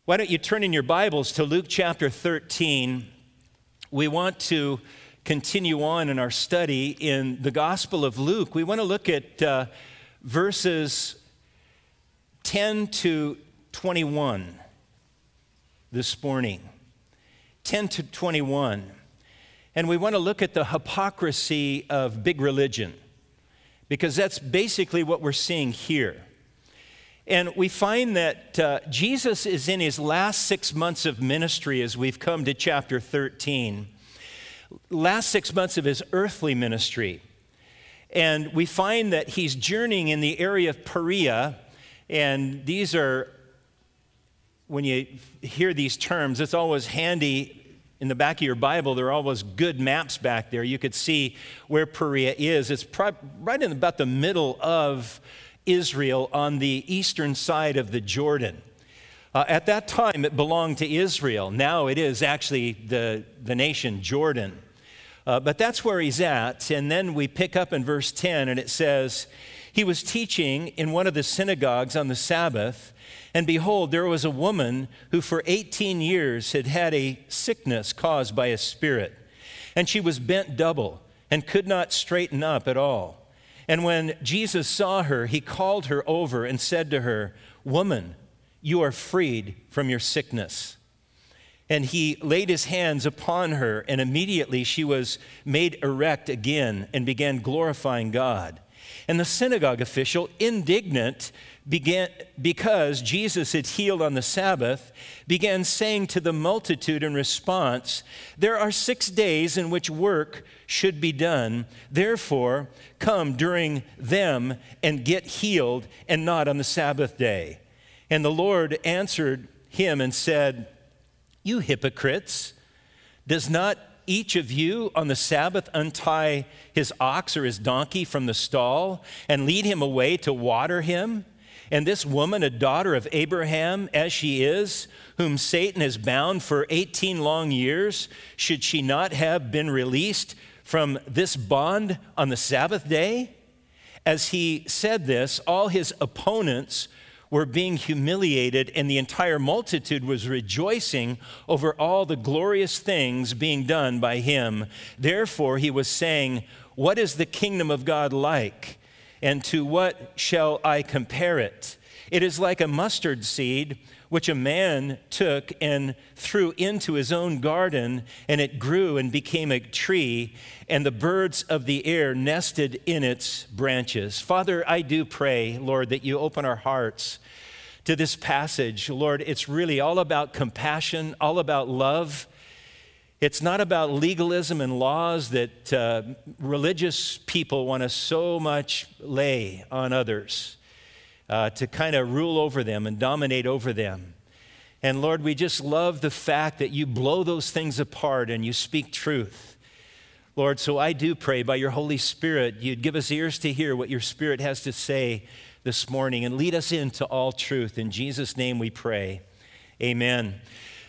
Why don't you turn in your Bibles to Luke chapter 13? We want to continue on in our study in the Gospel of Luke. We want to look at verses 10 to 21 this morning. 10 to 21. And we want to look at the hypocrisy of big religion, because that's basically what we're seeing here. And we find that Jesus is in his last 6 months of ministry as we've come to chapter 13. Last 6 months of his earthly ministry. And we find that he's journeying in the area of Perea. And these are, when you hear these terms, it's always handy. In the back of your Bible, there are always good maps back there. You could see where Perea is. It's right in about the middle of Israel on the eastern side of the Jordan. At that time, it belonged to Israel. Now it is actually the nation Jordan. But that's where he's at. And then we pick up in verse 10, and it says, "He was teaching in one of the synagogues on the Sabbath, and behold, there was a woman who for 18 years had had a sickness caused by a spirit. And she was bent double and could not straighten up at all. And when Jesus saw her, he called her over and said to her, 'Woman, you are freed from your sickness.' And he laid his hands upon her, and immediately she was made erect again and began glorifying God. And the synagogue official, indignant because Jesus had healed on the Sabbath, began saying to the multitude in response, 'There are 6 days in which work should be done. Therefore, come during them and get healed, and not on the Sabbath day.' And the Lord answered him and said, 'You hypocrites, does not each of you on the Sabbath untie his ox or his donkey from the stall and lead him away to water him? And this woman, a daughter of Abraham as she is, whom Satan has bound for 18 long years, should she not have been released from this bond on the Sabbath day?' As he said this, all his opponents were being humiliated, and the entire multitude was rejoicing over all the glorious things being done by him. Therefore, he was saying, 'What is the kingdom of God like? And to what shall I compare it? It is like a mustard seed, which a man took and threw into his own garden, and it grew and became a tree, and the birds of the air nested in its branches.'" Father, I do pray, Lord, that you open our hearts to this passage. Lord, it's really all about compassion, all about love. It's not about legalism and laws that religious people want to so much lay on others to kind of rule over them and dominate over them. And Lord, we just love the fact that you blow those things apart and you speak truth. Lord, so I do pray by your Holy Spirit, you'd give us ears to hear what your Spirit has to say this morning and lead us into all truth. In Jesus' name we pray. Amen.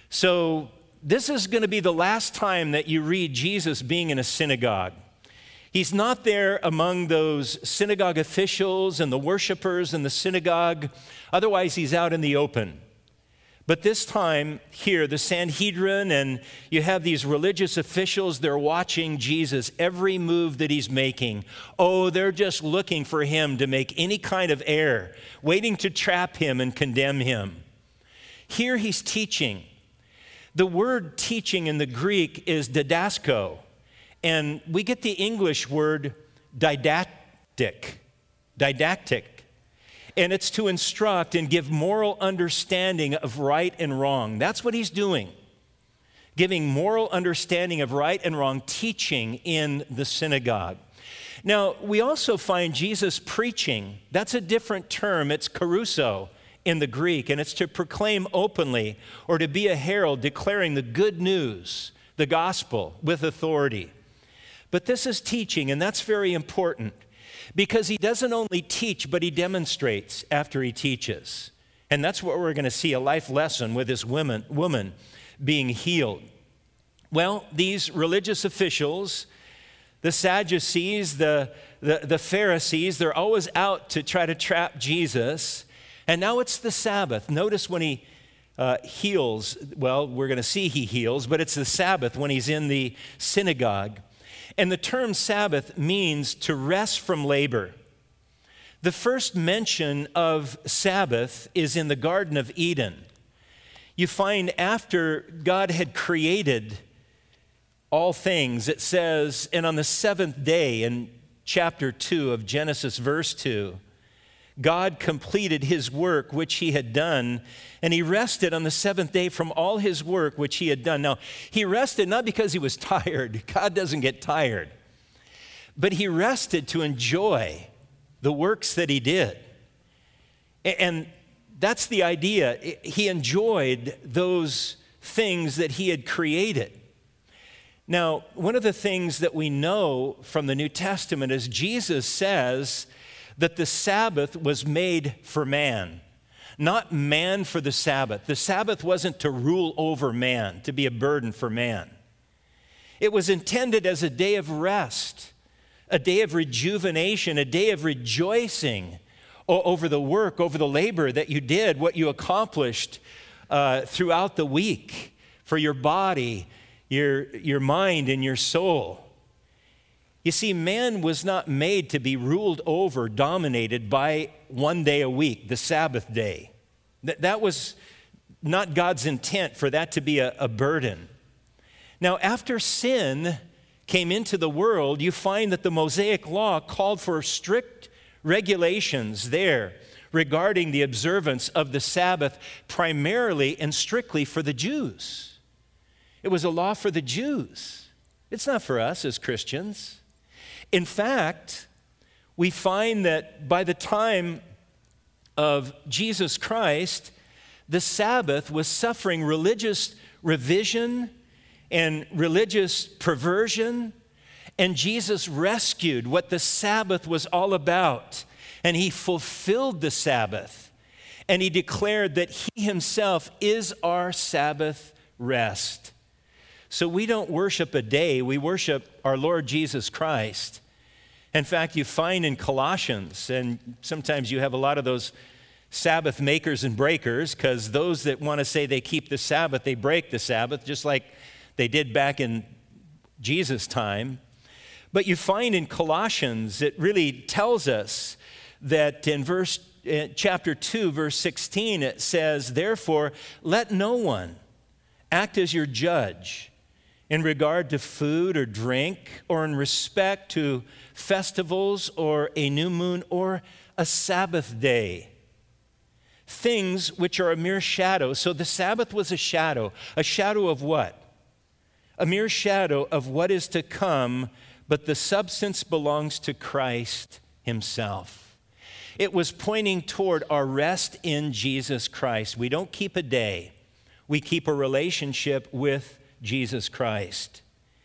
So this is going to be the last time that you read Jesus being in a synagogue. He's not there among those synagogue officials and the worshipers in the synagogue. Otherwise, he's out in the open. But this time here, the Sanhedrin, and you have these religious officials, they're watching Jesus, every move that he's making. Oh, they're just looking for him to make any kind of error, waiting to trap him and condemn him. Here he's teaching. The word teaching in the Greek is didasko, and we get the English word didactic. And it's to instruct and give moral understanding of right and wrong. That's what he's doing, giving moral understanding of right and wrong, teaching in the synagogue. Now, we also find Jesus preaching. That's a different term. It's kerusso in the Greek, and it's to proclaim openly or to be a herald declaring the good news, the gospel, with authority. But this is teaching, and that's very important because he doesn't only teach, but he demonstrates after he teaches. And that's what we're going to see, a life lesson with this woman being healed. Well, these religious officials, the Sadducees, the Pharisees, they're always out to try to trap Jesus. And now it's the Sabbath. Notice when he heals. Well, we're going to see he heals, but it's the Sabbath when he's in the synagogue. And the term Sabbath means to rest from labor. The first mention of Sabbath is in the Garden of Eden. You find after God had created all things, it says, and on the seventh day in chapter 2 of Genesis, verse 2, God completed his work which he had done, and he rested on the seventh day from all his work which he had done. Now, he rested not because he was tired. God doesn't get tired. But he rested to enjoy the works that he did. And that's the idea. He enjoyed those things that he had created. Now, one of the things that we know from the New Testament is Jesus says that the Sabbath was made for man, not man for the Sabbath. The Sabbath wasn't to rule over man, to be a burden for man. It was intended as a day of rest, a day of rejuvenation, a day of rejoicing over the work, over the labor that you did, what you accomplished throughout the week for your body, your mind, and your soul. You see, man was not made to be ruled over, dominated by one day a week, the Sabbath day. That was not God's intent for that to be a burden. Now, after sin came into the world, you find that the Mosaic Law called for strict regulations there regarding the observance of the Sabbath, primarily and strictly for the Jews. It was a law for the Jews. It's not for us as Christians. In fact, we find that by the time of Jesus Christ, the Sabbath was suffering religious revision and religious perversion, and Jesus rescued what the Sabbath was all about, and he fulfilled the Sabbath, and he declared that he himself is our Sabbath rest. So we don't worship a day, we worship our Lord Jesus Christ. In fact, you find in Colossians, and sometimes you have a lot of those Sabbath makers and breakers, because those that want to say they keep the Sabbath, they break the Sabbath, just like they did back in Jesus' time. But you find in Colossians, it really tells us that in chapter 2, verse 16, it says, "Therefore, let no one act as your judge in regard to food or drink, or in respect to festivals or a new moon or a Sabbath day, things which are a mere shadow." So the Sabbath was a shadow. A shadow of what? A mere shadow of what is to come, but the substance belongs to Christ himself. It was pointing toward our rest in Jesus Christ. We don't keep a day. We keep a relationship with Jesus Christ.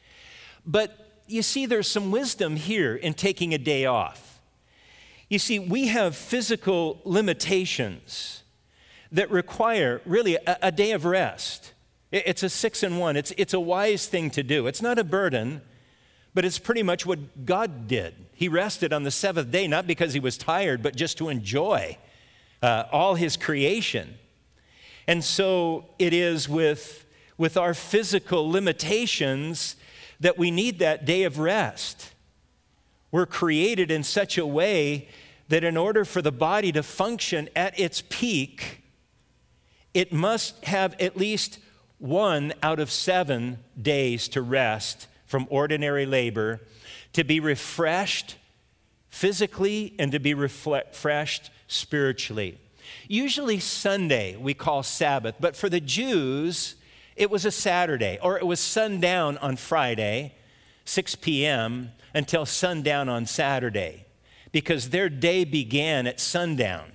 But you see, there's some wisdom here in taking a day off. You see, we have physical limitations that require really a day of rest. It's a 6-in-1. It's a wise thing to do. It's not a burden, but it's pretty much what God did. He rested on the seventh day, not because he was tired, but just to enjoy all his creation. And so it is with our physical limitations that we need that day of rest. We're created in such a way that in order for the body to function at its peak, it must have at least 1 out of 7 days to rest from ordinary labor, to be refreshed physically and to be refreshed spiritually. Usually Sunday we call Sabbath, but for the Jews, it was a Saturday, or it was sundown on Friday, 6 p.m., until sundown on Saturday, because their day began at sundown,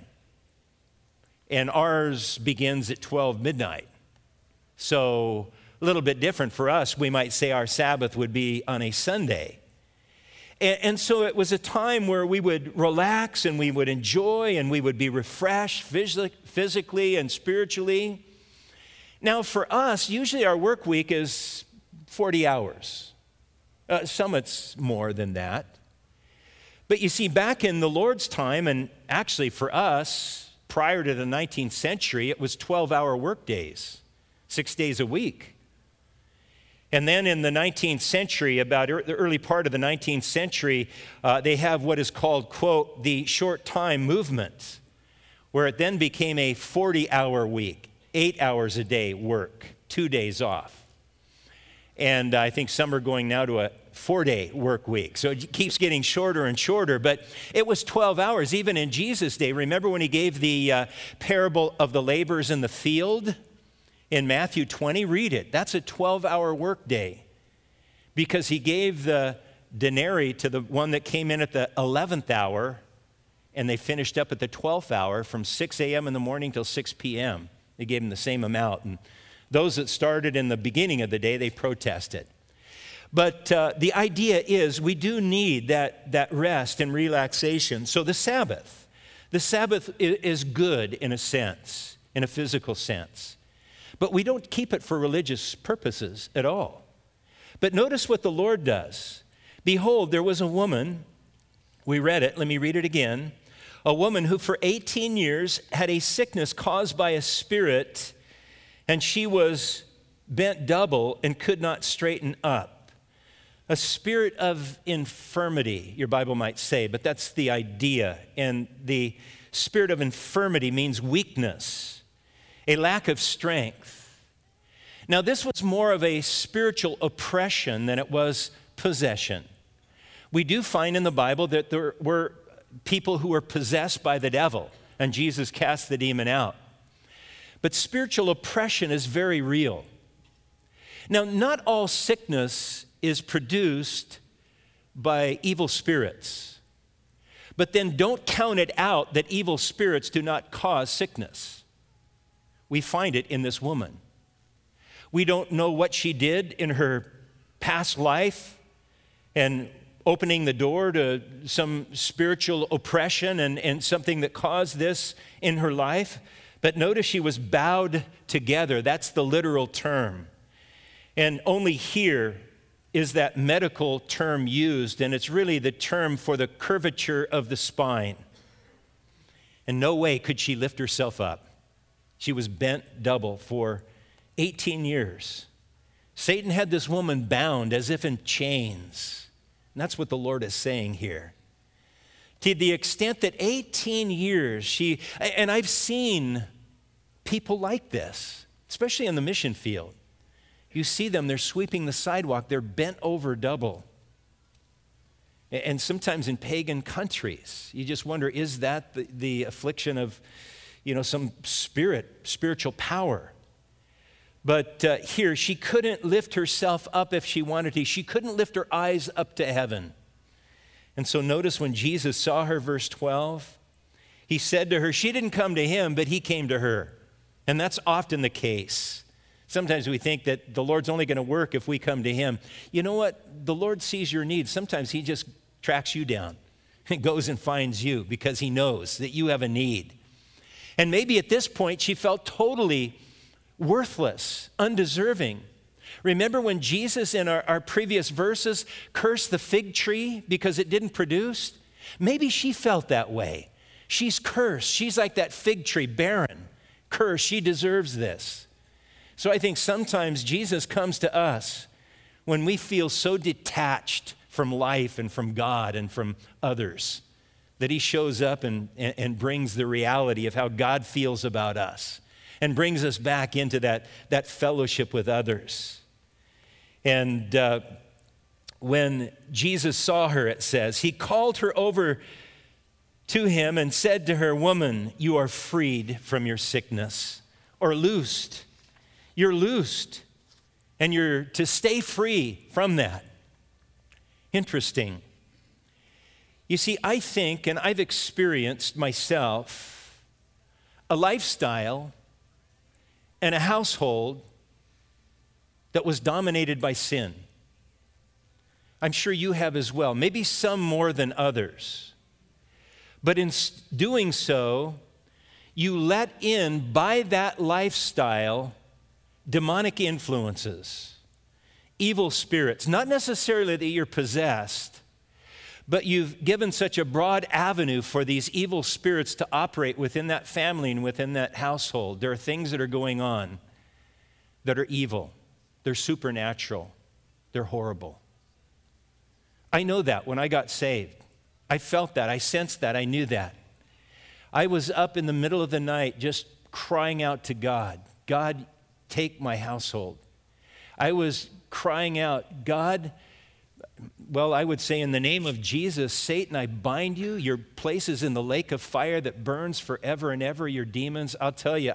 and ours begins at 12 midnight. So a little bit different for us. We might say our Sabbath would be on a Sunday. And so it was a time where we would relax and we would enjoy and we would be refreshed physically and spiritually. Now, for us, usually our work week is 40 hours. Some it's more than that. But you see, back in the Lord's time, and actually for us, prior to the 19th century, it was 12-hour work days, 6 days a week. And then in the 19th century, about the early part of the 19th century, they have what is called, quote, the short time movement, where it then became a 40-hour week, 8 hours a day work, 2 days off. And I think some are going now to a 4-day work week. So it keeps getting shorter and shorter, but it was 12 hours, even in Jesus' day. Remember when he gave the parable of the laborers in the field? In Matthew 20, read it. That's a 12-hour work day because he gave the denarii to the one that came in at the 11th hour, and they finished up at the 12th hour from 6 a.m. in the morning till 6 p.m. They gave them the same amount. And those that started in the beginning of the day, they protested. But the idea is we do need that rest and relaxation. So the Sabbath is good in a sense, in a physical sense. But we don't keep it for religious purposes at all. But notice what the Lord does. Behold, there was a woman, we read it, let me read it again, a woman who for 18 years had a sickness caused by a spirit, and she was bent double and could not straighten up. A spirit of infirmity, your Bible might say, but that's the idea. And the spirit of infirmity means weakness, a lack of strength. Now, this was more of a spiritual oppression than it was possession. We do find in the Bible that there were people who were possessed by the devil, and Jesus cast the demon out. But spiritual oppression is very real. Now, not all sickness is produced by evil spirits, but then don't count it out that evil spirits do not cause sickness. We find it in this woman. We don't know what she did in her past life and opening the door to some spiritual oppression and something that caused this in her life. But notice she was bowed together. That's the literal term. And only here is that medical term used, and it's really the term for the curvature of the spine. In no way could she lift herself up. She was bent double for 18 years. Satan had this woman bound as if in chains. And that's what the Lord is saying here. To the extent that 18 years, and I've seen people like this, especially in the mission field. You see them, they're sweeping the sidewalk, they're bent over double. And sometimes in pagan countries, you just wonder, is that the affliction of some spiritual power? But here, she couldn't lift herself up if she wanted to. She couldn't lift her eyes up to heaven. And so notice when Jesus saw her, verse 12, he said to her, she didn't come to him, but he came to her. And that's often the case. Sometimes we think that the Lord's only going to work if we come to him. You know what? The Lord sees your needs. Sometimes he just tracks you down and goes and finds you because he knows that you have a need. And maybe at this point, she felt totally worthless, undeserving. Remember when Jesus in our previous verses cursed the fig tree because it didn't produce? Maybe she felt that way. She's cursed. She's like that fig tree, barren, cursed. She deserves this. So I think sometimes Jesus comes to us when we feel so detached from life and from God and from others that he shows up and brings the reality of how God feels about us and brings us back into that fellowship with others. And when Jesus saw her, it says, he called her over to him and said to her, woman, you are freed from your sickness, or loosed. You're loosed, and you're to stay free from that. Interesting. You see, I think, and I've experienced myself, a lifestyle and a household that was dominated by sin. I'm sure you have as well, maybe some more than others. But in doing so, you let in, by that lifestyle, demonic influences, evil spirits. Not necessarily that you're possessed, but you've given such a broad avenue for these evil spirits to operate within that family and within that household. There are things that are going on that are evil. They're supernatural. They're horrible. I know that when I got saved. I felt that. I sensed that. I knew that. I was up in the middle of the night just crying out to God, God, take my household. I was crying out, God, well, I would say in the name of Jesus, Satan, I bind you. Your place is in the lake of fire that burns forever and ever, your demons. I'll tell you,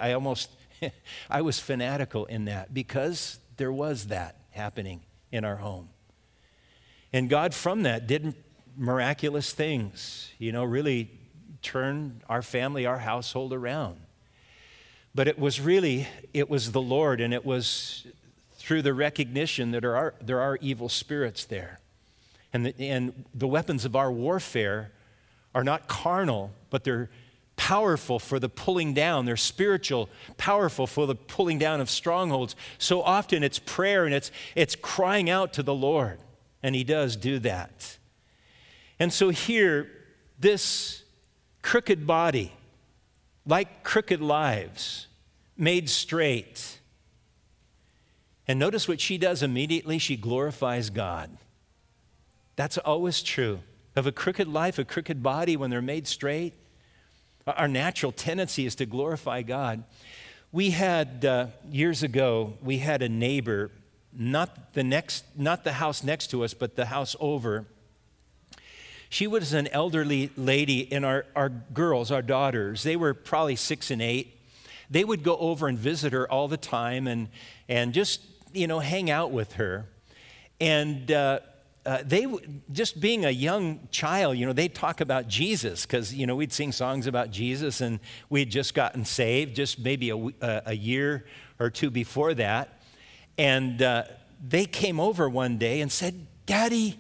I was fanatical in that because there was that happening in our home. And God from that did miraculous things, really turn our family, our household around. But it was the Lord, and it was through the recognition that there are evil spirits there. And the weapons of our warfare are not carnal, but they're powerful for the pulling down. They're spiritual, powerful for the pulling down of strongholds. So often it's prayer and it's crying out to the Lord, and He does do that. And so here, this crooked body, like crooked lives, made straight. And notice what she does immediately. She glorifies God. That's always true. Of a crooked life, a crooked body, when they're made straight, our natural tendency is to glorify God. We had, years ago, we had a neighbor, not the house next to us, but the house over. She was an elderly lady, and our girls, our daughters, they were probably 6 and 8. They would go over and visit her all the time and just, hang out with her. And just being a young child, they'd talk about Jesus because, we'd sing songs about Jesus, and we'd just gotten saved just maybe a year or two before that. And they came over one day and said, Daddy,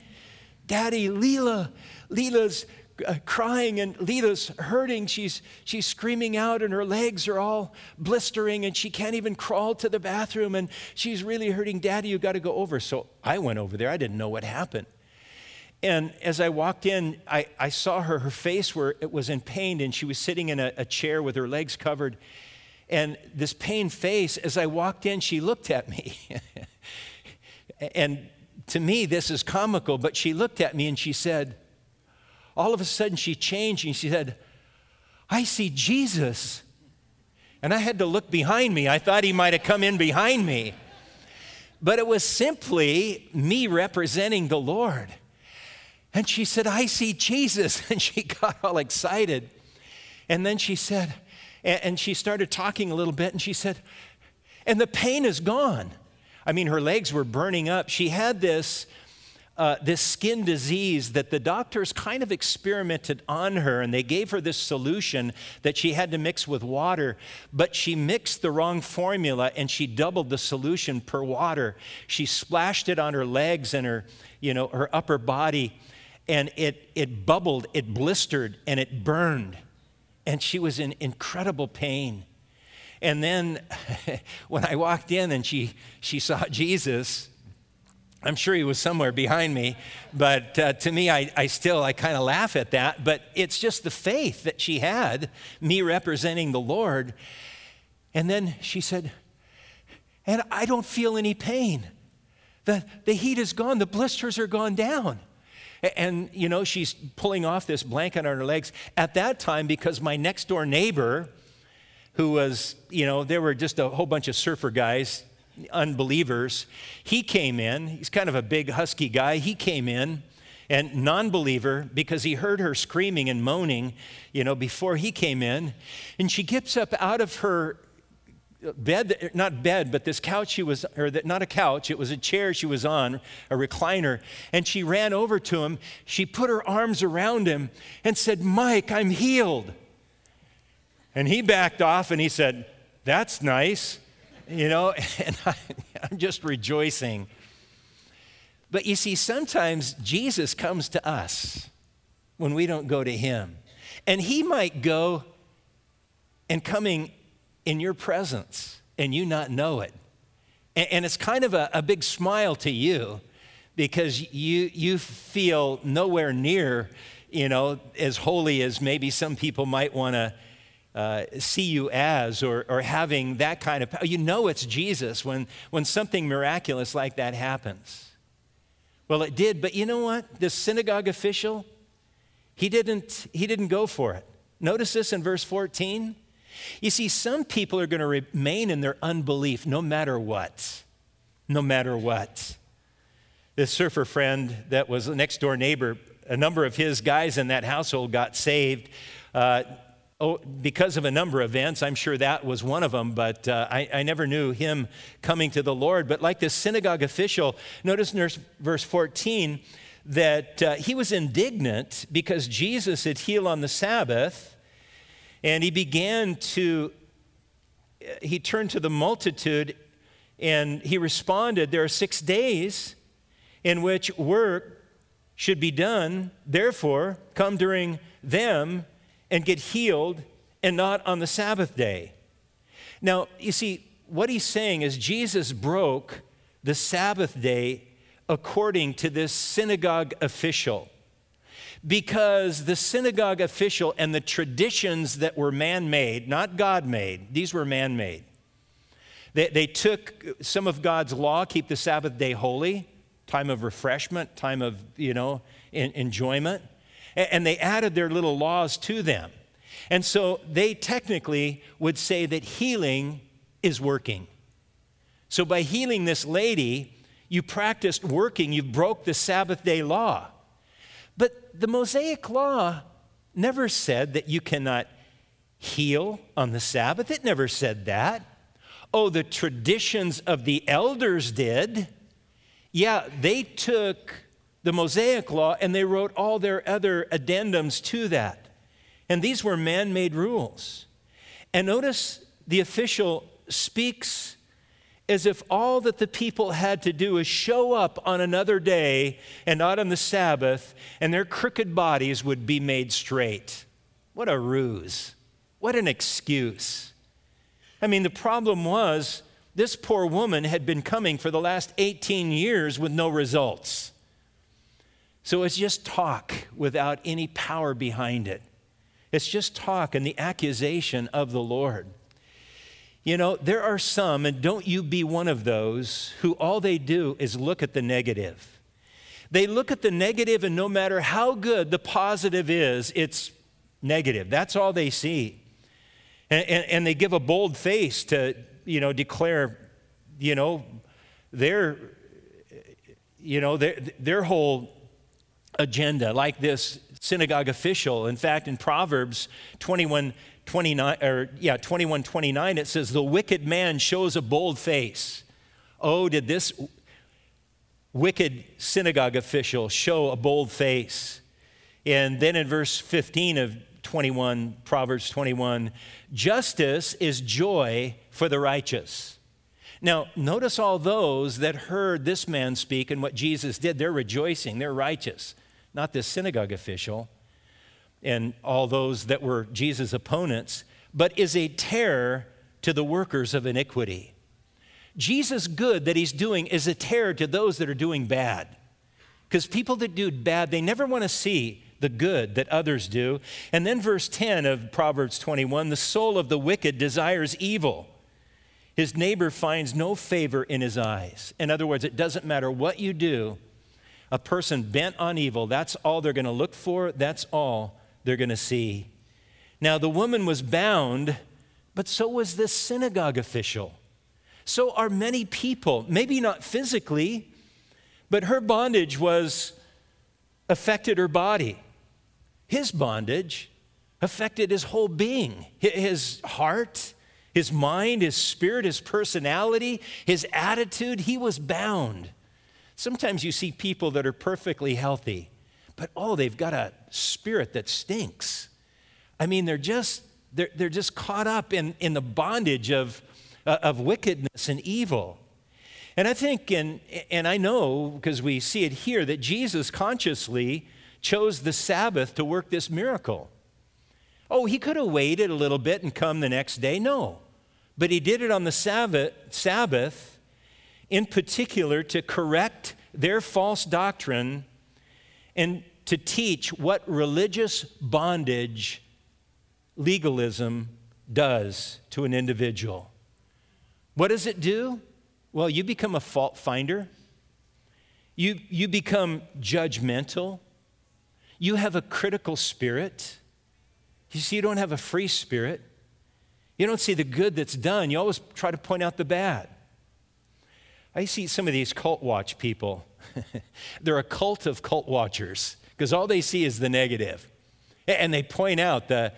Leela's crying and Leela's hurting. She's screaming out and her legs are all blistering and she can't even crawl to the bathroom and she's really hurting. Daddy, you got to go over. So I went over there. I didn't know what happened. And as I walked in, I saw her face where it was in pain, and she was sitting in a chair with her legs covered. And this pain face, as I walked in, she looked at me. And to me, this is comical, but she looked at me and she said, all of a sudden she changed and she said, I see Jesus. And I had to look behind me. I thought He might have come in behind me. But it was simply me representing the Lord. And she said, I see Jesus. And she got all excited. And then she said, and she started talking a little bit, and she said, and the pain is gone. I mean, her legs were burning up. She had this skin disease that the doctors kind of experimented on her, and they gave her this solution that she had to mix with water, but she mixed the wrong formula, and she doubled the solution per water. She splashed it on her legs and her upper body, and it bubbled, it blistered, and it burned. And she was in incredible pain. And then when I walked in and she saw Jesus, I'm sure He was somewhere behind me, but to me, I kind of laugh at that. But it's just the faith that she had, me representing the Lord. And then she said, and I don't feel any pain. The heat is gone. The blisters are gone down. And, she's pulling off this blanket on her legs. At that time, because my next door neighbor, who was, there were just a whole bunch of surfer guys, unbelievers, he came in. He's kind of a big, husky guy. He came in, and non-believer, because he heard her screaming and moaning, before he came in. And she gets up out of her bed, not bed, but this couch she was, not a couch, it was a chair she was on, a recliner, and she ran over to him. She put her arms around him and said, Mike, I'm healed. And he backed off and he said, that's nice, and I'm just rejoicing. But you see, sometimes Jesus comes to us when we don't go to Him. And He might go and coming in your presence and you not know it. And it's kind of a big smile to you because you feel nowhere near, as holy as maybe some people might want to see you as, or having that kind of power. It's Jesus when something miraculous like that happens. Well, it did, but you know what? This synagogue official, he didn't go for it. Notice this in verse 14. You see, some people are going to remain in their unbelief no matter what. No matter what. This surfer friend that was a next door neighbor, a number of his guys in that household got saved because of a number of events. I'm sure that was one of them, but I never knew him coming to the Lord. But like this synagogue official, notice in verse 14 that he was indignant because Jesus had healed on the Sabbath, and he turned to the multitude and he responded, there are 6 days in which work should be done. Therefore, come during them and get healed, and not on the Sabbath day. Now, you see, what he's saying is Jesus broke the Sabbath day according to this synagogue official, because the synagogue official and the traditions that were man-made, not God-made, these were man-made. They took some of God's law, keep the Sabbath day holy, time of refreshment, time of, enjoyment, and they added their little laws to them. And so they technically would say that healing is working. So by healing this lady, you practiced working, you broke the Sabbath day law. But the Mosaic law never said that you cannot heal on the Sabbath. It never said that. Oh, the traditions of the elders did. Yeah, they took the Mosaic law and they wrote all their other addendums to that. And these were man-made rules. And notice the official speaks as if all that the people had to do is show up on another day and not on the Sabbath, and their crooked bodies would be made straight. What a ruse. What an excuse. I mean, the problem was this poor woman had been coming for the last 18 years with no results. So it's just talk without any power behind it. It's just talk and the accusation of the Lord. There are some, and don't you be one of those, who all they do is look at the negative. They look at the negative, and no matter how good the positive is, it's negative. That's all they see. And they give a bold face to, declare, their whole agenda, like this synagogue official. In fact, in Proverbs 21:29, it says, the wicked man shows a bold face. Oh, did this wicked synagogue official show a bold face? And then in verse 15 of Proverbs 21, justice is joy for the righteous. Now, notice all those that heard this man speak and what Jesus did. They're rejoicing, they're righteous. Not this synagogue official and all those that were Jesus' opponents, but is a terror to the workers of iniquity. Jesus' good that he's doing is a terror to those that are doing bad. Because people that do bad, they never want to see the good that others do. And then verse 10 of Proverbs 21, the soul of the wicked desires evil. His neighbor finds no favor in his eyes. In other words, it doesn't matter what you do, a person bent on evil, that's all they're going to look for, that's all they're going to see. Now, the woman was bound, but so was this synagogue official. So are many people, maybe not physically, but her bondage affected her body. His bondage affected his whole being, his heart, his mind, his spirit, his personality, his attitude. He was bound. Sometimes you see people that are perfectly healthy, but they've got a spirit that stinks. I mean, they're just caught up in the bondage of wickedness and evil. And I think, and I know, because we see it here, that Jesus consciously chose the Sabbath to work this miracle. Oh, he could have waited a little bit and come the next day. No. But he did it on the Sabbath, in particular to correct their false doctrine and to teach what religious bondage legalism does to an individual. What does it do? Well, you become a fault finder. You become judgmental. You have a critical spirit. You see, you don't have a free spirit. You don't see the good that's done. You always try to point out the bad. I see some of these cult watch people. They're a cult of cult watchers because all they see is the negative. And they point out they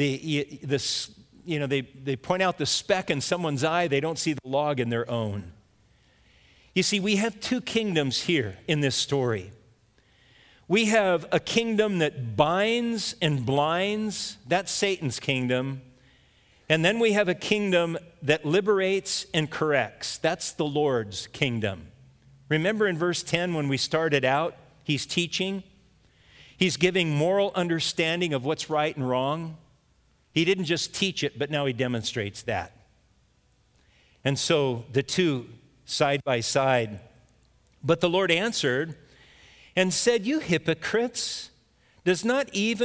point out the speck in someone's eye. They don't see the log in their own. You see, we have two kingdoms here in this story. We have a kingdom that binds and blinds. That's Satan's kingdom. And then we have a kingdom that liberates and corrects. That's the Lord's kingdom. Remember in verse 10 when we started out, he's teaching. He's giving moral understanding of what's right and wrong. He didn't just teach it, but now he demonstrates that. And so the two side by side. But the Lord answered and said, "You hypocrites, does not each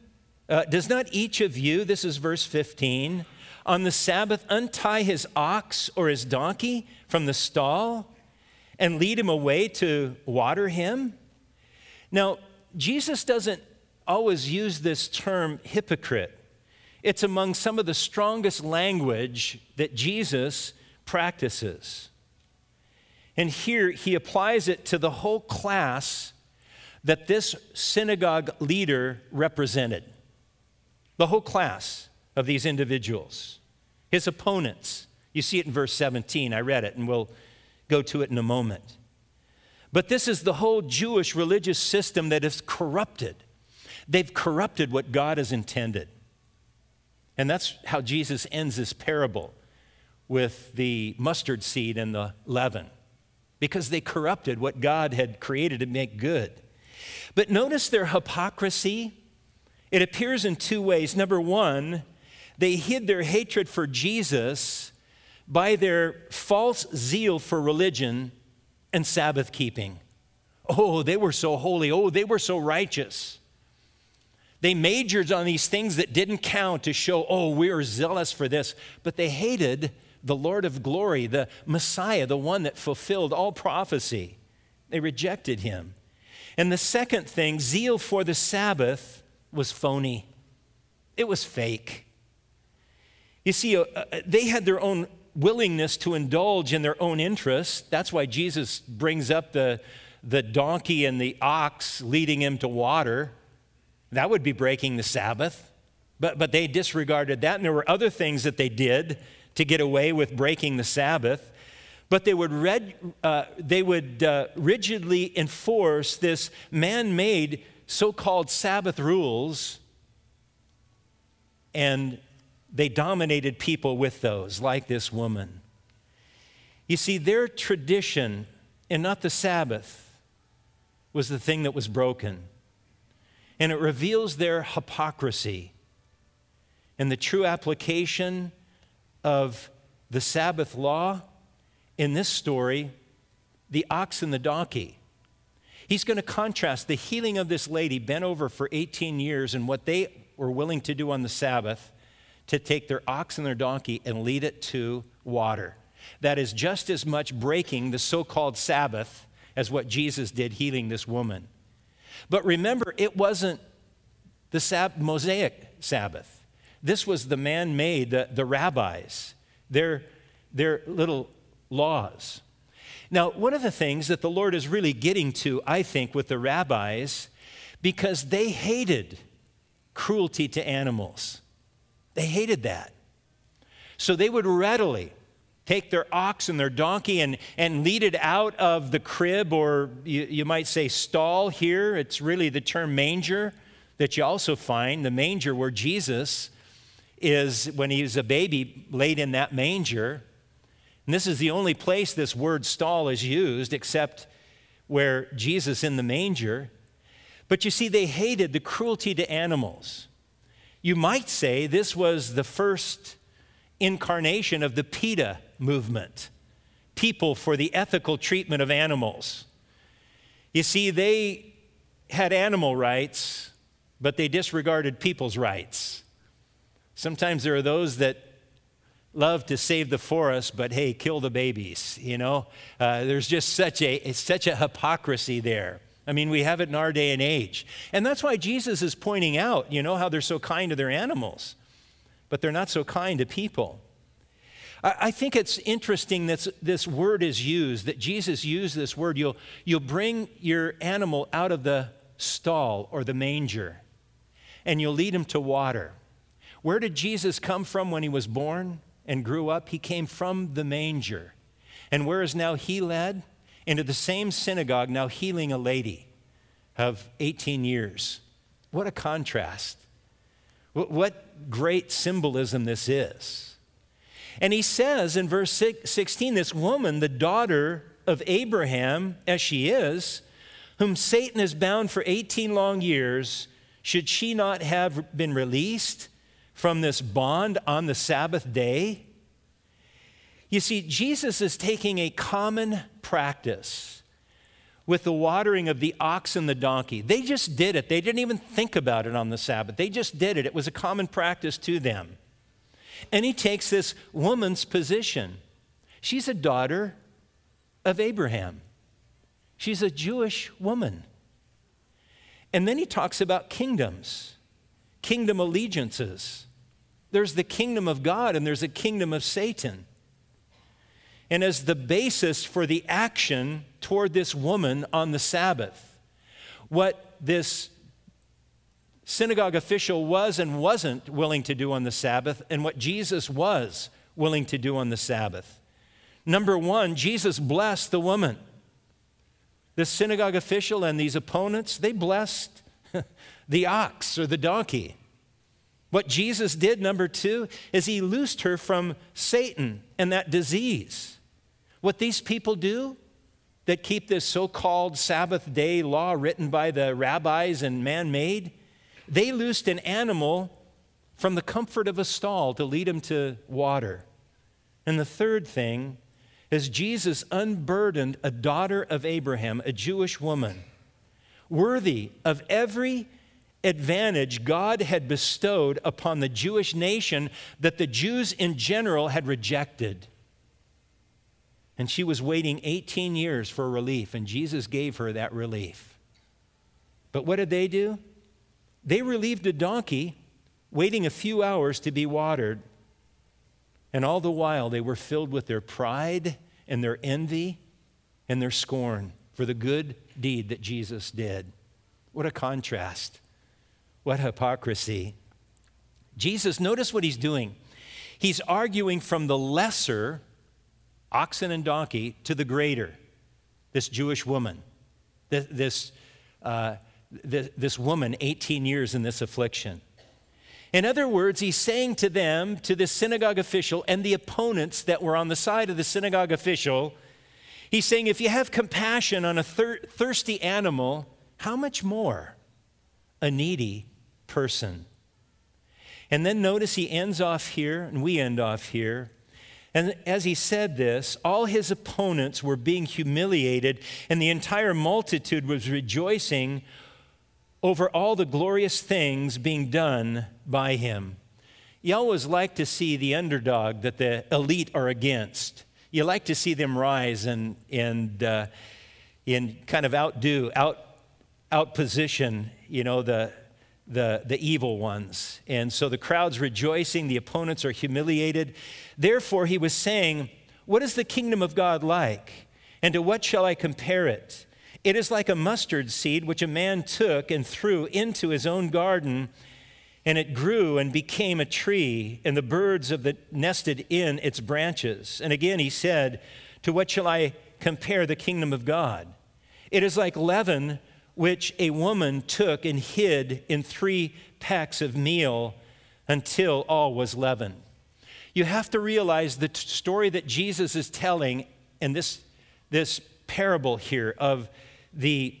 of you," this is verse 15, "on the Sabbath untie his ox or his donkey from the stall and lead him away to water him?" Now, Jesus doesn't always use this term hypocrite. It's among some of the strongest language that Jesus practices. And here he applies it to the whole class that this synagogue leader represented. The whole class of these individuals, his opponents. You see it in verse 17. I read it, and we'll go to it in a moment. But this is the whole Jewish religious system that is corrupted. They've corrupted what God has intended. And that's how Jesus ends this parable with the mustard seed and the leaven, because they corrupted what God had created to make good. But notice their hypocrisy. It appears in two ways. Number one, they hid their hatred for Jesus by their false zeal for religion and Sabbath keeping. Oh, they were so holy. Oh, they were so righteous. They majored on these things that didn't count to show, oh, we are zealous for this. But they hated the Lord of glory, the Messiah, the one that fulfilled all prophecy. They rejected him. And the second thing, zeal for the Sabbath, was phony. It was fake. You see, they had their own willingness to indulge in their own interests. That's why Jesus brings up the donkey and the ox leading him to water. That would be breaking the Sabbath. But they disregarded that, and there were other things that they did to get away with breaking the Sabbath. But they would rigidly enforce this man-made so-called Sabbath rules, and they dominated people with those, like this woman. You see, their tradition, and not the Sabbath, was the thing that was broken. And it reveals their hypocrisy. And the true application of the Sabbath law in this story, the ox and the donkey. He's going to contrast the healing of this lady bent over for 18 years and what they were willing to do on the Sabbath to take their ox and their donkey and lead it to water. That is just as much breaking the so-called Sabbath as what Jesus did healing this woman. But remember, it wasn't the Mosaic Sabbath. This was the man-made, the rabbis, their little laws. Now, one of the things that the Lord is really getting to, I think, with the rabbis, because they hated cruelty to animals. They hated that. So they would readily take their ox and their donkey and lead it out of the crib, or you might say stall here. It's really the term manger that you also find, the manger where Jesus is, when he was a baby, laid in that manger. And this is the only place this word stall is used, except where Jesus in the manger. But you see, they hated the cruelty to animals. You might say this was the first incarnation of the PETA movement, People for the Ethical Treatment of Animals. You see, they had animal rights, but they disregarded people's rights. Sometimes there are those that love to save the forest, but hey, kill the babies, There's just such a hypocrisy there. I mean, we have it in our day and age. And that's why Jesus is pointing out, how they're so kind to their animals, but they're not so kind to people. I think it's interesting that this word is used, that Jesus used this word. You'll bring your animal out of the stall or the manger, and you'll lead him to water. Where did Jesus come from when he was born and grew up? He came from the manger. And where is now he led? Into the same synagogue, now healing a lady of 18 years. What a contrast. What great symbolism this is. And he says in verse 16, this woman, the daughter of Abraham, as she is, whom Satan has bound for 18 long years, should she not have been released from this bond on the Sabbath day? You see, Jesus is taking a common practice with the watering of the ox and the donkey. They just did it. They didn't even think about it on the Sabbath. They just did it. It was a common practice to them. And he takes this woman's position. She's a daughter of Abraham. She's a Jewish woman. And then he talks about kingdoms, kingdom allegiances. There's the kingdom of God and there's a kingdom of Satan. And as the basis for the action toward this woman on the Sabbath, what this synagogue official was and wasn't willing to do on the Sabbath, and what Jesus was willing to do on the Sabbath. Number one, Jesus blessed the woman. This synagogue official and these opponents, they blessed the ox or the donkey. What Jesus did, number two, is he loosed her from Satan and that disease. What these people do that keep this so-called Sabbath day law written by the rabbis and man-made, they loosed an animal from the comfort of a stall to lead him to water. And the third thing is Jesus unburdened a daughter of Abraham, a Jewish woman, worthy of every advantage God had bestowed upon the Jewish nation that the Jews in general had rejected. And she was waiting 18 years for relief, and Jesus gave her that relief. But what did they do? They relieved a donkey, waiting a few hours to be watered. And all the while, they were filled with their pride and their envy and their scorn for the good deed that Jesus did. What a contrast. What hypocrisy. Jesus, notice what he's doing. He's arguing from the lesser, oxen and donkey, to the greater, this Jewish woman, this woman, 18 years in this affliction. In other words, he's saying to them, to the synagogue official and the opponents that were on the side of the synagogue official, he's saying, if you have compassion on a thirsty animal, how much more a needy person? And then notice he ends off here, and we end off here. And as he said this, all his opponents were being humiliated, and the entire multitude was rejoicing over all the glorious things being done by him. You always like to see the underdog that the elite are against. You like to see them rise and kind of outposition, the evil ones. And so the crowd's rejoicing, the opponents are humiliated. Therefore, he was saying, what is the kingdom of God like? And to what shall I compare it? It is like a mustard seed which a man took and threw into his own garden, and it grew and became a tree, and the birds nested in its branches. And again he said, to what shall I compare the kingdom of God? It is like leaven which a woman took and hid in 3 pecks of meal until all was leavened. You have to realize the story that Jesus is telling in this parable here of the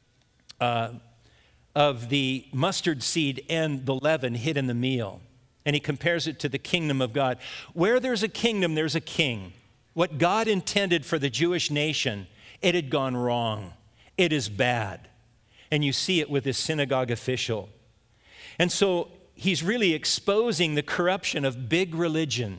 mustard seed and the leaven hid in the meal. And he compares it to the kingdom of God. Where there's a kingdom, there's a king. What God intended for the Jewish nation, it had gone wrong. It is bad. And you see it with this synagogue official. And so he's really exposing the corruption of big religion.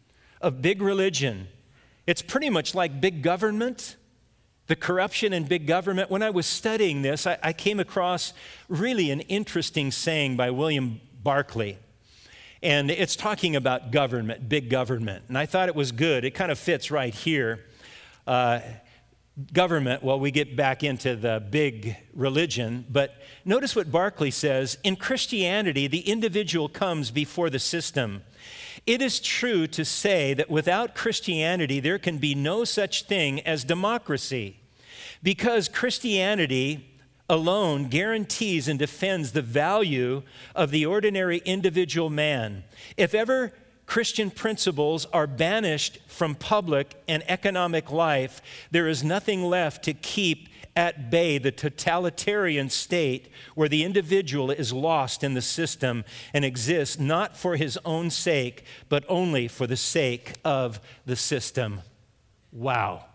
It's pretty much like big government, the corruption in big government. When I was studying this, I came across really an interesting saying by William Barclay. And it's talking about government, big government. And I thought it was good. It kind of fits right here. Government, well, we get back into the big religion. But notice what Barclay says. In Christianity, the individual comes before the system. It is true to say that without Christianity, there can be no such thing as democracy, because Christianity alone guarantees and defends the value of the ordinary individual man. If ever Christian principles are banished from public and economic life, there is nothing left to keep at bay the totalitarian state where the individual is lost in the system and exists not for his own sake, but only for the sake of the system. Wow.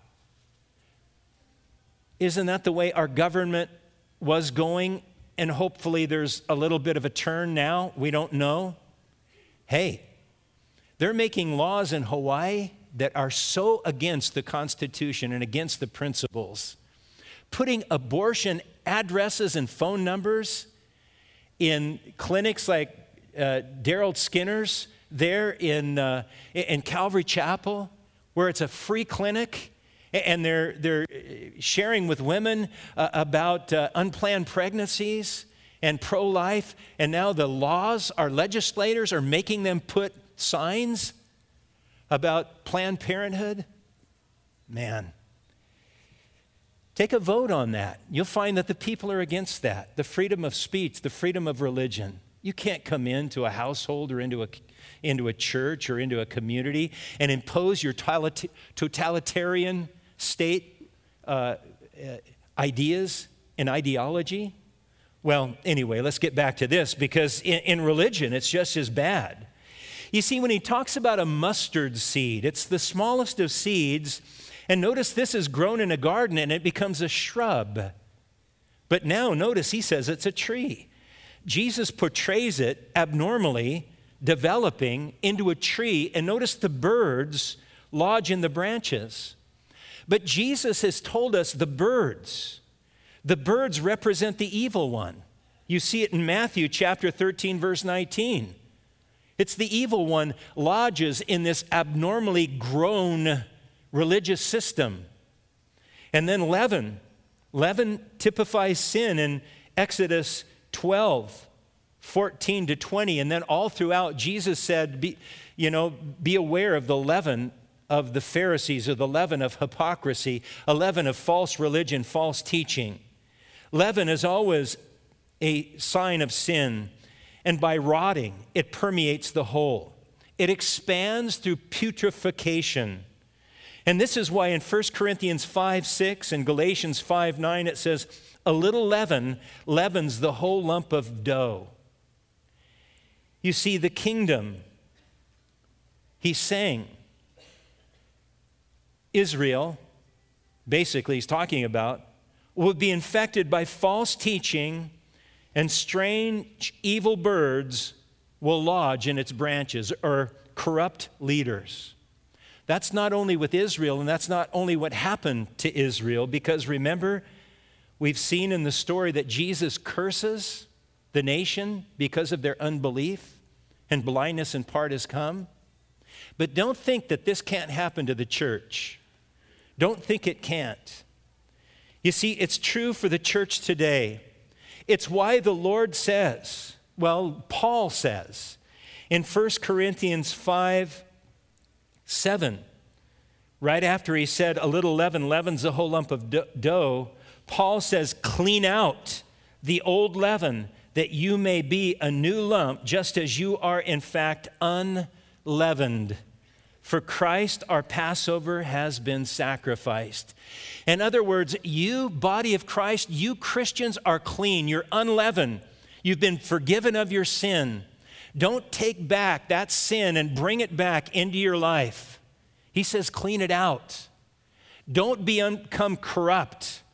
Isn't that the way our government was going? And hopefully there's a little bit of a turn now. We don't know. Hey, they're making laws in Hawaii that are so against the Constitution and against the principles. Putting abortion addresses and phone numbers in clinics like Daryl Skinner's there in Calvary Chapel, where it's a free clinic, and they're sharing with women about unplanned pregnancies and pro-life, and now the laws, our legislators are making them put signs about Planned Parenthood. Man, take a vote on that. You'll find that the people are against that. The freedom of speech, the freedom of religion. You can't come into a household or into a church or into a community and impose your totalitarian state ideas and ideology. Well, anyway, let's get back to this, because in religion, it's just as bad. You see, when he talks about a mustard seed, it's the smallest of seeds. And notice this is grown in a garden and it becomes a shrub. But now notice he says it's a tree. Jesus portrays it abnormally developing into a tree. And notice the birds lodge in the branches. But Jesus has told us the birds represent the evil one. You see it in Matthew chapter 13, verse 19. It's the evil one lodges in this abnormally grown religious system. And then leaven typifies sin in Exodus 12, 14 to 20. And then all throughout, Jesus said, be aware of the leaven of the Pharisees, or the leaven of hypocrisy, a leaven of false religion, false teaching. Leaven is always a sign of sin. And by rotting, it permeates the whole. It expands through putrefaction. And this is why in 1 Corinthians 5:6 and Galatians 5:9 it says, a little leaven leavens the whole lump of dough. You see, the kingdom, he's saying, Israel, basically he's talking about, will be infected by false teaching, and strange, evil birds will lodge in its branches, or corrupt leaders. That's not only with Israel, and that's not only what happened to Israel, because remember, we've seen in the story that Jesus curses the nation because of their unbelief, and blindness in part has come. But don't think that this can't happen to the church. Don't think it can't. You see, it's true for the church today. It's why the Lord says, well, Paul says in 1 Corinthians 5:7, right after he said a little leaven leavens the whole lump of dough, Paul says, clean out the old leaven, that you may be a new lump, just as you are in fact unleavened. For Christ, our Passover, has been sacrificed. In other words, you, body of Christ, you Christians are clean. You're unleavened. You've been forgiven of your sin. Don't take back that sin and bring it back into your life. He says, clean it out. Don't become corrupt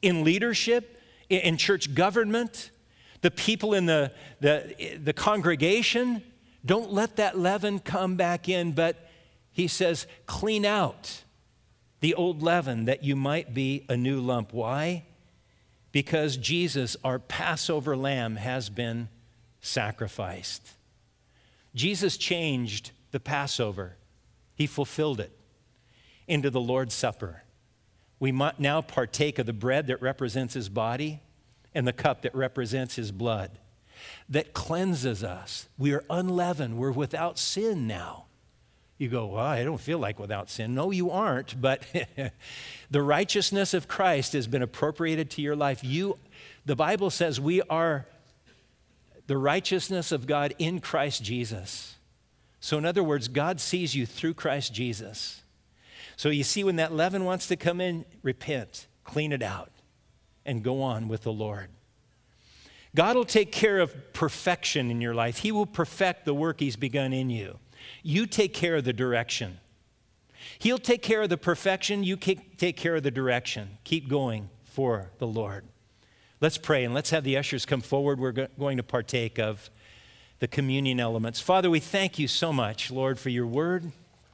in leadership, in church government, the people in the congregation. Don't let that leaven come back in, but he says, clean out the old leaven that you might be a new lump. Why? Because Jesus, our Passover lamb, has been sacrificed. Jesus changed the Passover. He fulfilled it into the Lord's Supper. We might now partake of the bread that represents his body and the cup that represents his blood that cleanses us. We are unleavened. We're without sin now. You go, well, I don't feel like without sin. No, you aren't, but the righteousness of Christ has been appropriated to your life. The Bible says we are the righteousness of God in Christ Jesus. So in other words, God sees you through Christ Jesus. So you see, when that leaven wants to come in, repent, clean it out, and go on with the Lord. God will take care of perfection in your life. He will perfect the work he's begun in you. You take care of the direction. He'll take care of the perfection. You take care of the direction. Keep going for the Lord. Let's pray, and let's have the ushers come forward. We're going to partake of the communion elements. Father, we thank you so much, Lord, for your word.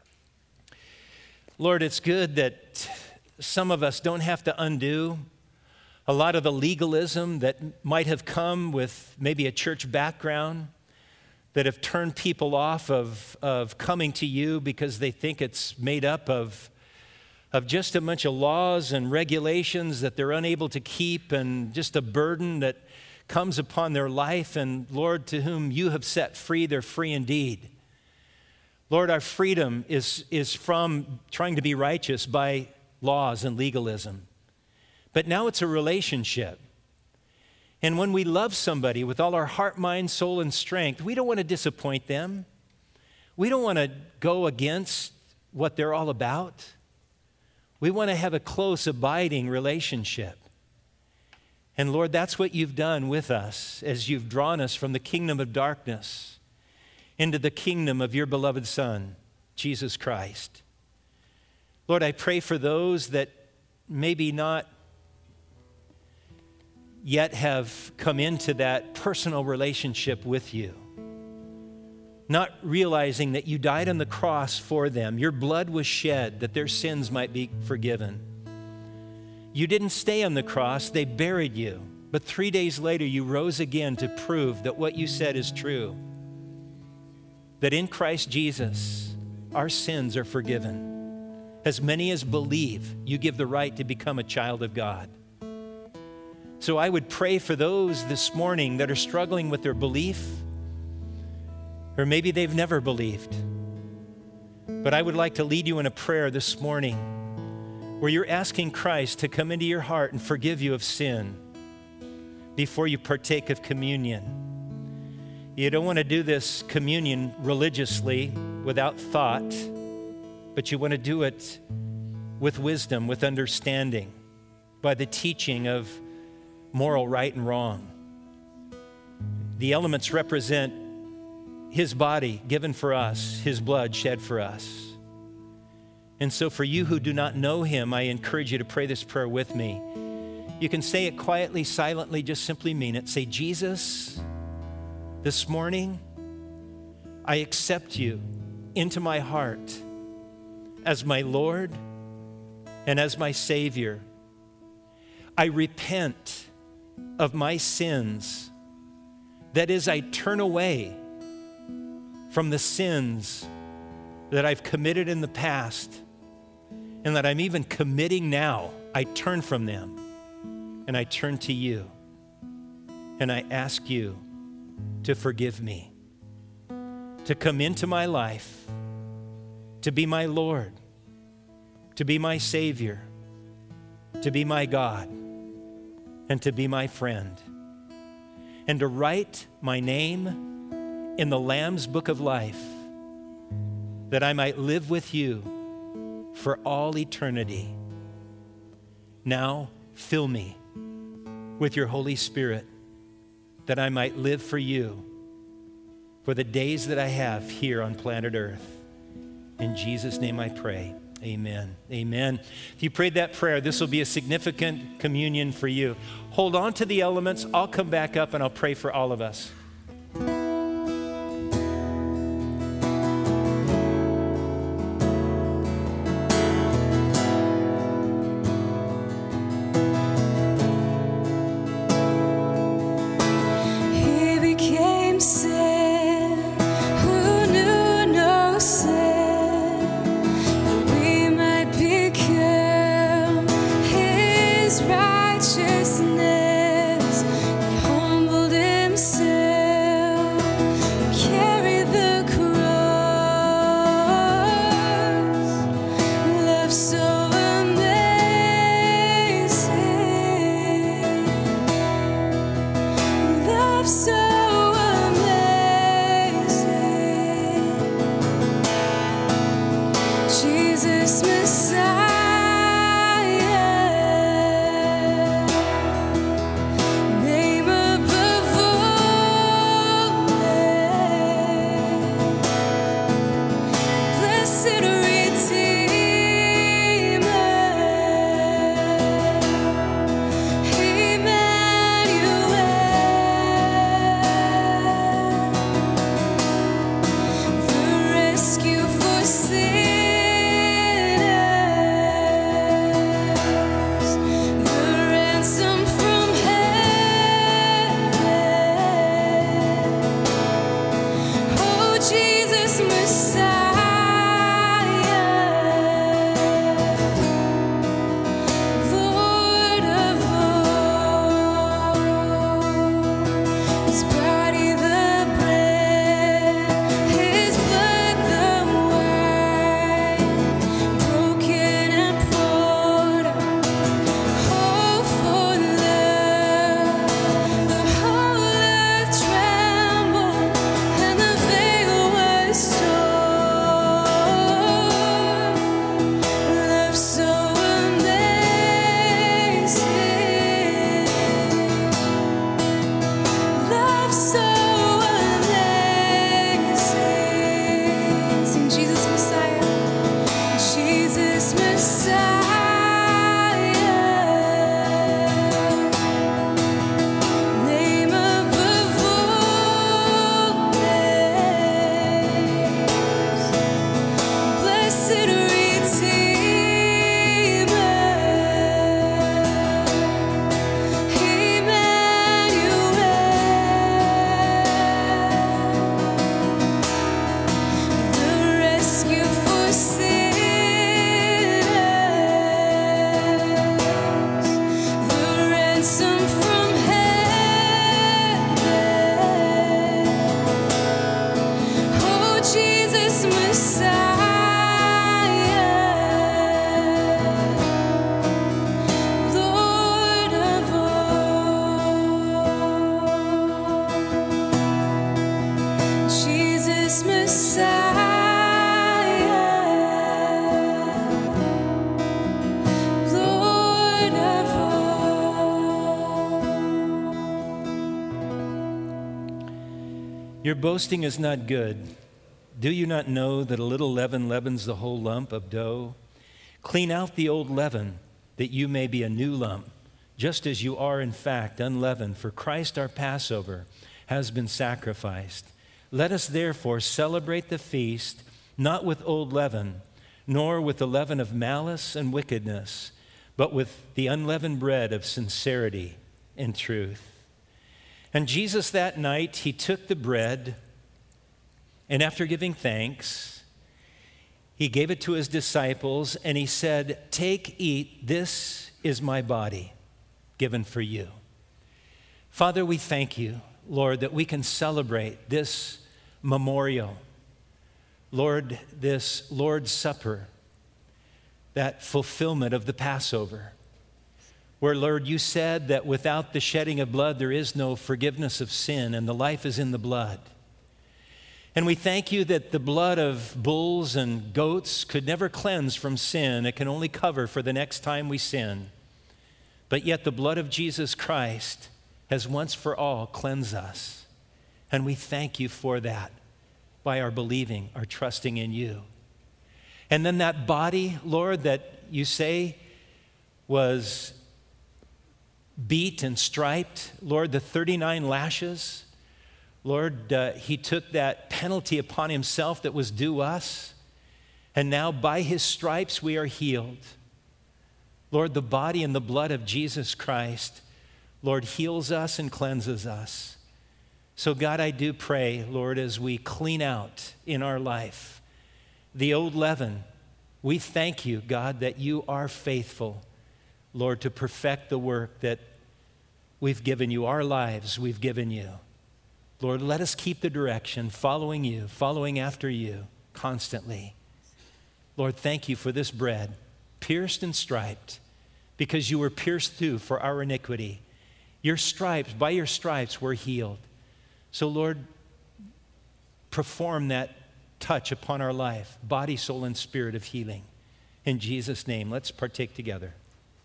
Lord, it's good that some of us don't have to undo a lot of the legalism that might have come with maybe a church background, that have turned people off of coming to you because they think it's made up of just a bunch of laws and regulations that they're unable to keep, and just a burden that comes upon their life. And Lord, to whom you have set free, they're free indeed. Lord, our freedom is from trying to be righteous by laws and legalism. But now it's a relationship. And when we love somebody with all our heart, mind, soul, and strength, we don't want to disappoint them. We don't want to go against what they're all about. We want to have a close, abiding relationship. And Lord, that's what you've done with us as you've drawn us from the kingdom of darkness into the kingdom of your beloved Son, Jesus Christ. Lord, I pray for those that maybe not yet have come into that personal relationship with you, not realizing that you died on the cross for them. Your blood was shed that their sins might be forgiven. You didn't stay on the cross, they buried you. But 3 days later, you rose again to prove that what you said is true. That in Christ Jesus, our sins are forgiven. As many as believe, you give the right to become a child of God. So I would pray for those this morning that are struggling with their belief, or maybe they've never believed. But I would like to lead you in a prayer this morning where you're asking Christ to come into your heart and forgive you of sin before you partake of communion. You don't want to do this communion religiously without thought, but you want to do it with wisdom, with understanding, by the teaching of moral right and wrong. The elements represent his body given for us, his blood shed for us. And so for you who do not know him, I encourage you to pray this prayer with me. You can say it quietly, silently, just simply mean it. Say, Jesus, this morning, I accept you into my heart as my Lord and as my Savior. I repent of my sins. That is, I turn away from the sins that I've committed in the past and that I'm even committing now. I turn from them and I turn to you and I ask you to forgive me, to come into my life, to be my Lord, to be my Savior, to be my God, and to be my friend, and to write my name in the Lamb's Book of Life, that I might live with you for all eternity. Now fill me with your Holy Spirit, that I might live for you for the days that I have here on planet Earth. In Jesus' name I pray. Amen. Amen. If you prayed that prayer, this will be a significant communion for you. Hold on to the elements. I'll come back up and I'll pray for all of us. Your boasting is not good. Do you not know that a little leaven leavens the whole lump of dough? Clean out the old leaven, that you may be a new lump, just as you are in fact unleavened, for Christ our Passover has been sacrificed. Let us therefore celebrate the feast, not with old leaven, nor with the leaven of malice and wickedness, but with the unleavened bread of sincerity and truth. And Jesus that night, he took the bread, and after giving thanks, he gave it to his disciples, and he said, "Take, eat, this is my body given for you." Father, we thank you, Lord, that we can celebrate this memorial. Lord, this Lord's Supper, that fulfillment of the Passover, where, Lord, you said that without the shedding of blood, there is no forgiveness of sin, and the life is in the blood. And we thank you that the blood of bulls and goats could never cleanse from sin. It can only cover for the next time we sin. But yet the blood of Jesus Christ has once for all cleansed us. And we thank you for that by our believing, our trusting in you. And then that body, Lord, that you say was beat and striped, Lord, the 39 lashes, Lord, he took that penalty upon himself that was due us. And now by his stripes we are healed. Lord, the body and the blood of Jesus Christ, Lord, heals us and cleanses us. So God, I do pray, Lord, as we clean out in our life the old leaven, we thank you, God, that you are faithful, Lord, to perfect the work that we've given you, our lives we've given you. Lord, let us keep the direction, following you, following after you constantly. Lord, thank you for this bread, pierced and striped, because you were pierced through for our iniquity. Your stripes, by your stripes, we're healed. So, Lord, perform that touch upon our life, body, soul, and spirit of healing. In Jesus' name, let's partake together.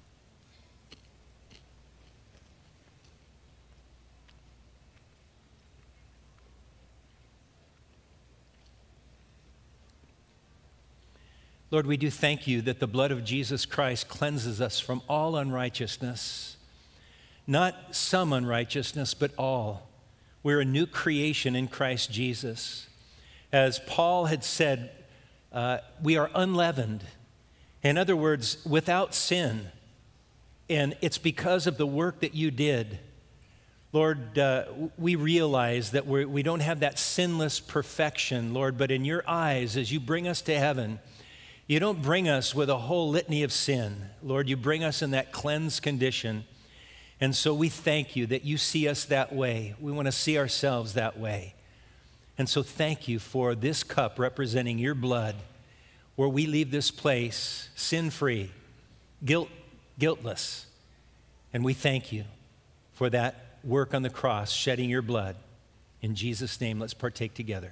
Lord, we do thank you that the blood of Jesus Christ cleanses us from all unrighteousness. Not some unrighteousness, but all. We're a new creation in Christ Jesus. As Paul had said, we are unleavened. In other words, without sin. And it's because of the work that you did. Lord, we realize that we don't have that sinless perfection, Lord, but in your eyes, as you bring us to heaven, you don't bring us with a whole litany of sin. Lord, you bring us in that cleansed condition. And so we thank you that you see us that way. We want to see ourselves that way. And so thank you for this cup representing your blood, where we leave this place sin-free, guiltless. And we thank you for that work on the cross, shedding your blood. In Jesus' name, let's partake together.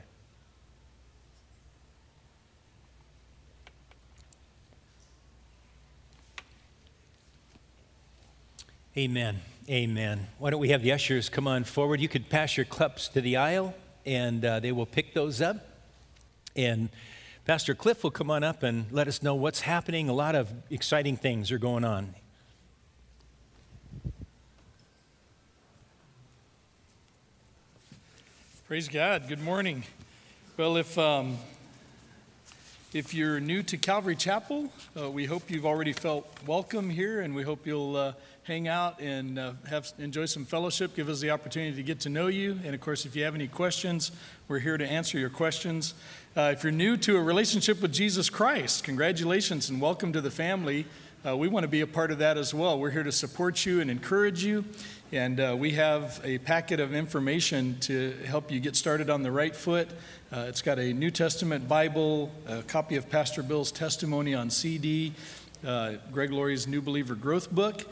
Amen. Amen. Why don't we have the ushers come on forward? You could pass your cups to the aisle, and they will pick those up. And Pastor Cliff will come on up and let us know what's happening. A lot of exciting things are going on. Praise God. Good morning. Well, if you're new to Calvary Chapel, we hope you've already felt welcome here, and we hope you'll hang out and enjoy some fellowship. Give us the opportunity to get to know you. And of course, if you have any questions, we're here to answer your questions. If you're new to a relationship with Jesus Christ, congratulations and welcome to the family. We want to be a part of that as well. We're here to support you and encourage you. And we have a packet of information to help you get started on the right foot. It's got a New Testament Bible, a copy of Pastor Bill's testimony on CD, Greg Laurie's New Believer Growth Book,